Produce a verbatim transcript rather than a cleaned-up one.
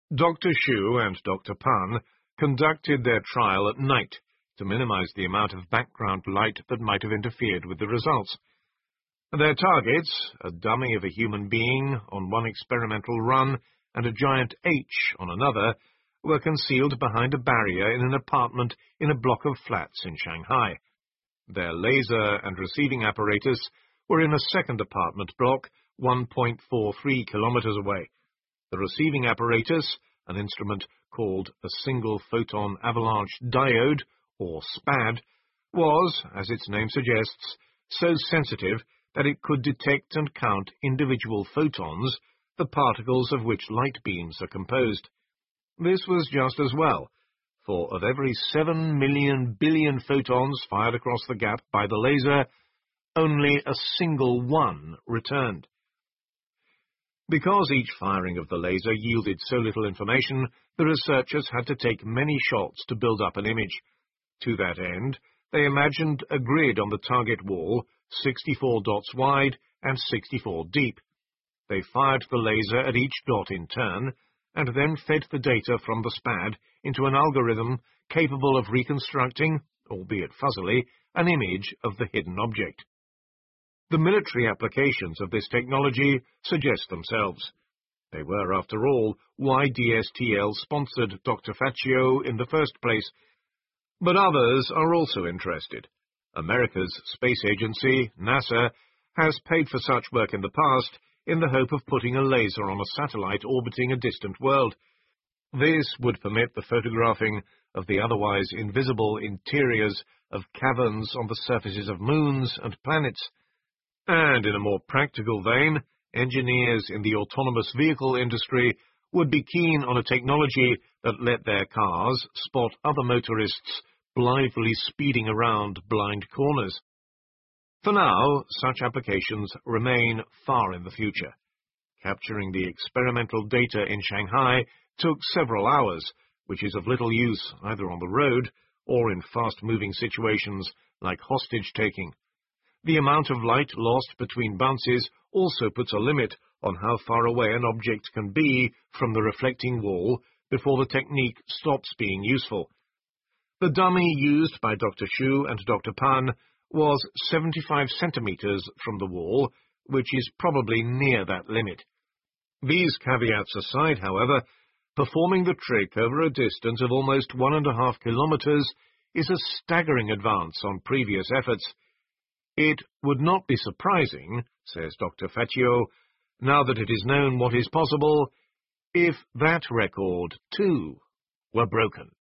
Doctor Xu and Doctor Pan conducted their trial at night to minimize the amount of background light that might have interfered with the results. Their targets, a dummy of a human being on one experimental run and a giant H on another, were concealed behind a barrier in an apartment in a block of flats in Shanghai. Their laser and receiving apparatus were in a second apartment block one point four three kilometers away. The receiving apparatus, an instrument called a single photon avalanche diode, or SPAD, was, as its name suggests, so sensitive that it could detect and count individual photons, the particles of which light beams are composed. This was just as well, for of every seven million billion photons fired across the gap by the laser, only a single one returned. Because each firing of the laser yielded so little information, the researchers had to take many shots to build up an image. To that end, they imagined a grid on the target wall, sixty-four dots wide and sixty-four deep. They fired the laser at each dot in turn, and then fed the data from the SPAD into an algorithm capable of reconstructing, albeit fuzzily, an image of the hidden object. The military applications of this technology suggest themselves. They were, after all, why D S T L sponsored Doctor Faccio in the first place. But others are also interested. America's space agency, NASA, has paid for such work in the past in the hope of putting a laser on a satellite orbiting a distant world. This would permit the photographing of the otherwise invisible interiors of caverns on the surfaces of moons and planets. And in a more practical vein, engineers in the autonomous vehicle industry would be keen on a technology that let their cars spot other motorists blithely speeding around blind corners. For now, such applications remain far in the future. Capturing the experimental data in Shanghai took several hours, which is of little use either on the road or in fast-moving situations like hostage-taking. The amount of light lost between bounces also puts a limit on how far away an object can be from the reflecting wall before the technique stops being useful. The dummy used by Doctor Xu and Doctor Pan was seventy-five centimeters from the wall, which is probably near that limit. These caveats aside, however, performing the trick over a distance of almost one and a half kilometers is a staggering advance on previous efforts. It would not be surprising, says Doctor Faccio, now that it is known what is possible, if that record, too, were broken.